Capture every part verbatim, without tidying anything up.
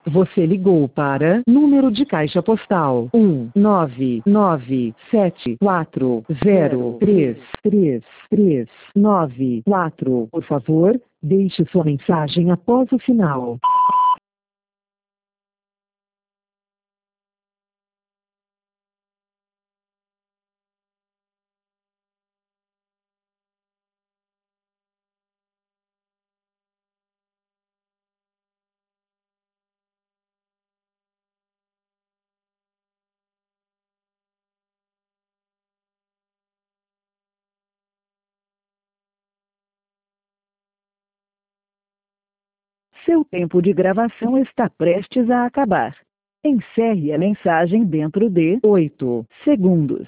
Você ligou para número de caixa postal um nove nove sete quatro zero três três três nove quatro. Por favor, deixe sua mensagem após o sinal. Seu tempo de gravação está prestes a acabar. Encerre a mensagem dentro de oito segundos.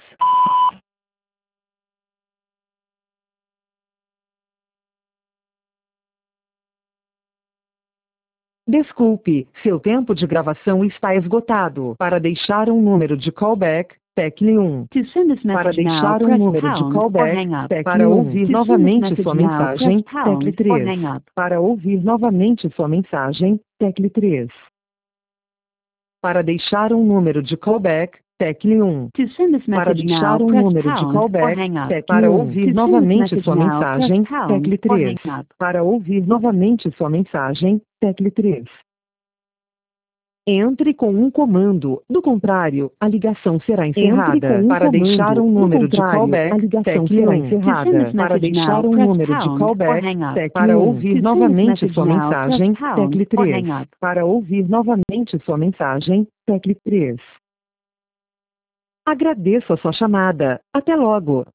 Desculpe, seu tempo de gravação está esgotado. Para deixar um número de callback, tecle um. To send this Para message now, deixar um press número de pound or callback, hang up. tecle Para um. ouvir To novamente send this sua message now, mensagem, press tecle pound or três. hang up. Para ouvir novamente sua mensagem, tecle três. Para deixar um número de callback, tecle um. To send this Para message deixar now, um press número de pound or callback, hang up. tecle Para um. ouvir Para ouvir novamente novamente sua sua mensagem, mensagem, pound tecle or três. hang up. Para ouvir novamente sua mensagem, tecle três. Entre com um comando, do contrário, a ligação será encerrada. Entre com um Para comando, deixar um do número de contrário, callback, a ligação tecle será um. encerrada. To send this Para message deixar now, um press número de pound or callback, hang up. tecle Para um. ouvir Ouvir To send this novamente message sua now, mensagem, press pound tecle or três. hang up. Para ouvir novamente sua mensagem, tecle três. Agradeço a sua chamada. Até logo.